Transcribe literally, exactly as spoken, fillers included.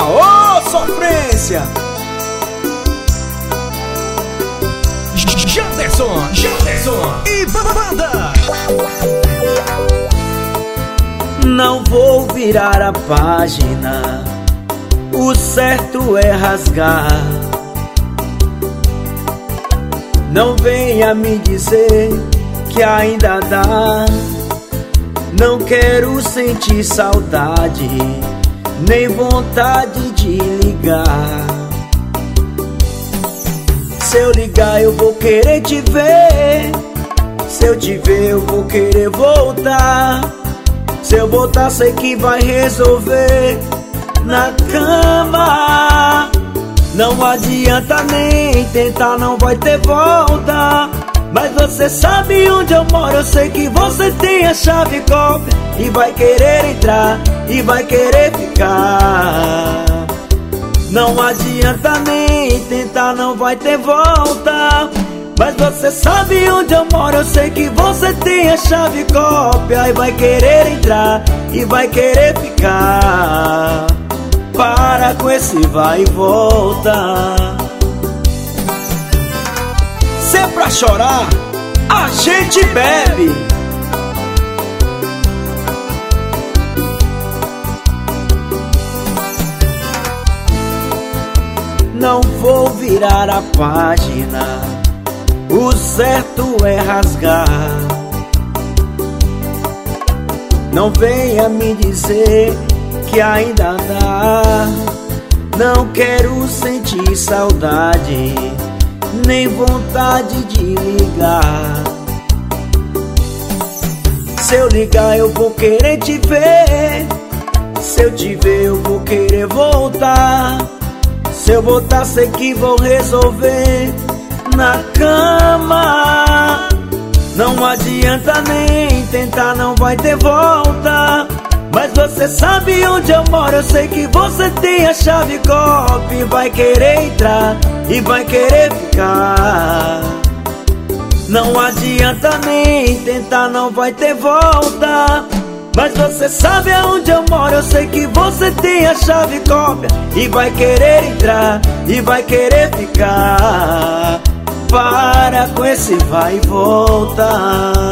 Aô, sofrência! Janderson, Janderson e banda. Não vou virar a página, o certo é rasgar. Não venha me dizer que ainda dá. Não quero sentir saudade, nem vontade de ligar. Se eu ligar eu vou querer te ver. Se eu te ver eu vou querer voltar. Se eu voltar sei que vai resolver na cama. Não adianta nem tentar, não vai ter volta. Mas você sabe onde eu moro, eu sei que você tem a chave cópia. E vai querer entrar, e vai querer ficar. Não adianta nem tentar, não vai ter volta. Mas você sabe onde eu moro, eu sei que você tem a chave cópia. E vai querer entrar, e vai querer ficar. Para com esse vai e volta. Se é pra chorar, a gente bebe. Não vou virar a página, o certo é rasgar. Não venha me dizer que ainda dá. Não quero sentir saudade, nem vontade de ligar. Se eu ligar eu vou querer te ver. Se eu te ver eu vou querer voltar. Se eu voltar sei que vou resolver na cama. Não adianta nem tentar, não vai ter volta. Mas você sabe onde eu moro, eu sei que você tem a chave cópia. E vai querer entrar, e vai querer ficar. Não adianta nem tentar, não vai ter volta. Mas você sabe aonde eu moro, eu sei que você tem a chave cópia. E vai querer entrar, e vai querer ficar. Para com esse vai e volta.